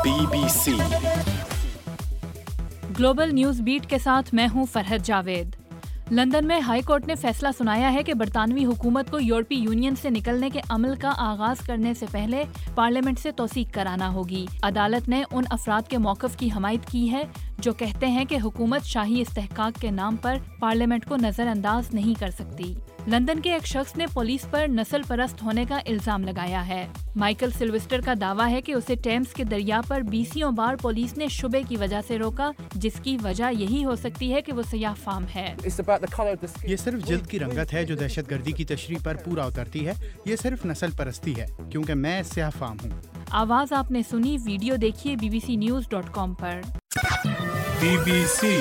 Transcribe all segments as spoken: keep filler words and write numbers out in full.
Be B C global news beat کے ساتھ میں ہوں فرحت جاوید۔ لندن میں ہائی کورٹ نے فیصلہ سنایا ہے کہ برطانوی حکومت کو یورپی یونین سے نکلنے کے عمل کا آغاز کرنے سے پہلے پارلیمنٹ سے توثیق کرانا ہوگی۔ عدالت نے ان افراد کے موقف کی حمایت کی ہے جو کہتے ہیں کہ حکومت شاہی استحقاق کے نام پر پارلیمنٹ کو نظر انداز نہیں کر سکتی۔ لندن کے ایک شخص نے پولیس پر نسل پرست ہونے کا الزام لگایا ہے۔ مائیکل سلوسٹر کا دعویٰ ہے کہ اسے ٹیمز کے دریا پر بیسیوں بار پولیس نے شبے کی وجہ سے روکا، جس کی وجہ یہی ہو سکتی ہے کہ وہ سیاہ فام ہے۔ یہ صرف جلد کی رنگت ہے جو دہشت گردی کی تشریح پر پورا اترتی ہے۔ یہ صرف نسل پرستی ہے کیونکہ میں سیاہ فام ہوں۔ آواز آپ نے سنی، ویڈیو دیکھیے B B C news dot com پر۔ بی بی سی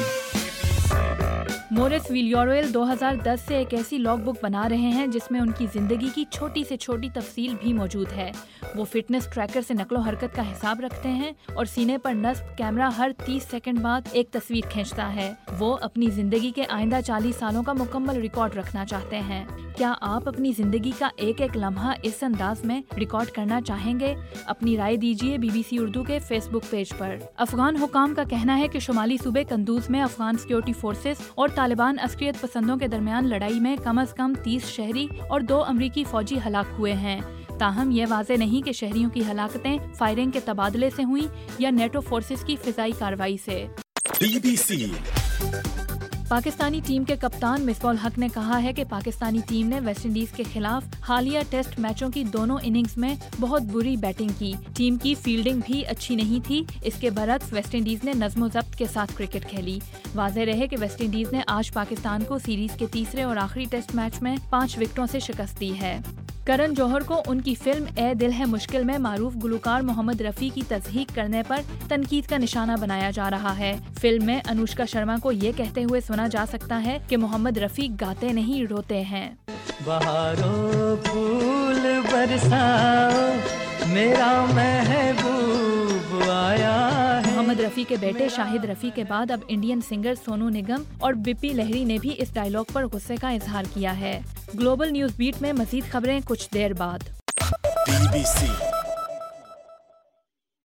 مورس ویلیوریل دو ہزار دس سے ایک ایسی لاگ بک بنا رہے ہیں جس میں ان کی زندگی کی چھوٹی سے چھوٹی تفصیل بھی موجود ہے۔ وہ فٹنس ٹریکر سے نقل و حرکت کا حساب رکھتے ہیں اور سینے پر نصب کیمرہ ہر تیس سیکنڈ بعد ایک تصویر کھینچتا ہے۔ وہ اپنی زندگی کے آئندہ چالیس سالوں کا مکمل ریکارڈ رکھنا چاہتے ہیں۔ کیا آپ اپنی زندگی کا ایک ایک لمحہ اس انداز میں ریکارڈ کرنا چاہیں گے؟ اپنی رائے دیجیے بی بی سی اردو کے فیس بک پیج پر۔ افغان حکام کا کہنا ہے کہ شمالی صوبے قندوز میں افغان سیکورٹی فورسز اور طالبان عسکریت پسندوں کے درمیان لڑائی میں کم از کم تیس شہری اور دو امریکی فوجی ہلاک ہوئے ہیں۔ تاہم یہ واضح نہیں کہ شہریوں کی ہلاکتیں فائرنگ کے تبادلے سے ہوئیں یا نیٹو فورسز کی فضائی کارروائی سے۔ B B C Pakistani team کے کپتان مصباح الحق نے کہا ہے کہ پاکستانی ٹیم نے ویسٹ انڈیز کے خلاف حالیہ ٹیسٹ میچوں کی دونوں اننگز میں بہت بری بیٹنگ کی۔ ٹیم کی فیلڈنگ بھی اچھی نہیں تھی۔ اس کے برعکس ویسٹ انڈیز نے نظم و ضبط کے ساتھ کرکٹ کھیلی۔ واضح رہے کہ ویسٹ انڈیز نے آج پاکستان کو سیریز کے تیسرے اور آخری ٹیسٹ میچ میں پانچ وکٹوں سے شکست دی ہے۔ کرن جوہر کو ان کی فلم اے دل ہے مشکل میں معروف گلوکار محمد رفیع کی تضحیک کرنے پر تنقید کا نشانہ بنایا جا رہا ہے۔ فلم میں انوشکا شرما کو یہ کہتے ہوئے سنا جا سکتا ہے کہ محمد رفیع گاتے نہیں روتے ہیں۔ بہاروں پھول برساؤ میرا محبوب آیا ہے۔ محمد رفیع کے بیٹے شاہد رفیع کے بعد اب انڈین سنگر سونو نگم اور بپی لہری نے بھی اس ڈائیلاگ پر غصے کا اظہار کیا ہے۔ گلوبل نیوز بیٹ میں مزید خبریں کچھ دیر بعد۔ Be B C